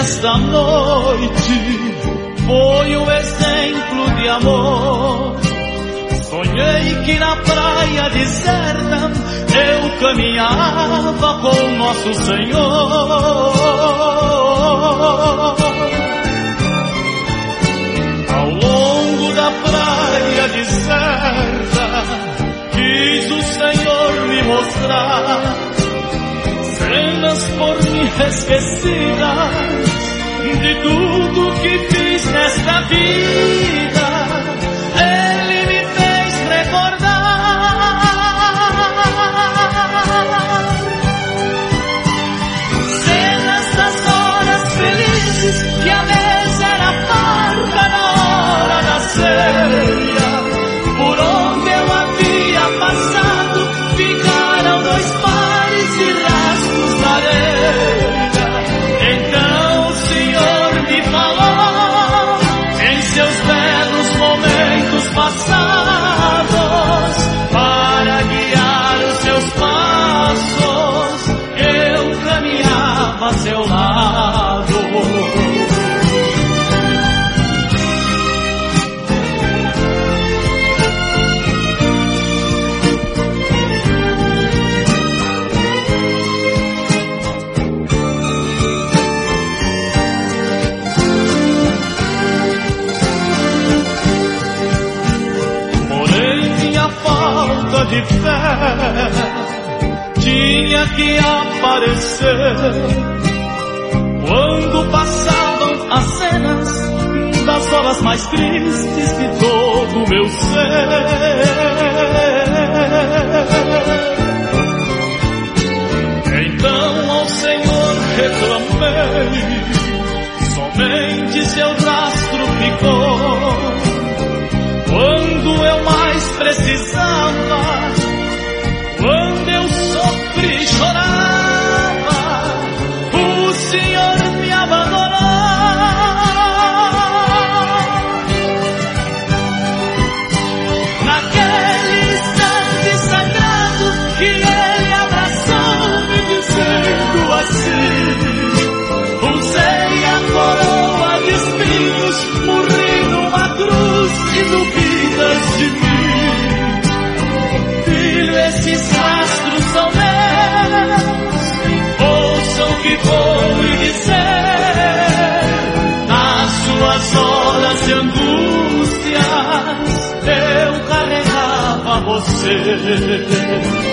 esta noite foi um exemplo de amor. Sonhei que na praia deserta eu caminhava com nosso Senhor. Ao longo da praia deserta quis o Senhor me mostrar cenas por mim esquecidas de tudo que fiz nesta vida. Ele me fez recordar cenas das horas felizes que a mesa era farta na hora da ceia. Por onde eu havia passado ficaram 2 pares de rastros na areia. Então o Senhor me falou em seus belos momentos passados, para guiar os seus passos eu caminhava a seu lado. De fé tinha que aparecer quando passavam as cenas das horas mais tristes de todo o meu ser. Então ao Senhor reclamei, somente seu rastro ficou. Quando eu mais precisava, quando eu sofri e chorava, o Senhor me abandonou. Naquele instante sagrado que Ele abraçou-me dizendo assim: usei a coroa de espinhos, morri numa cruz e duvidas de mim. Filho, esses rastros são meus, ouçam o que vou lhe dizer. Nas suas horas de angústias eu carregava você.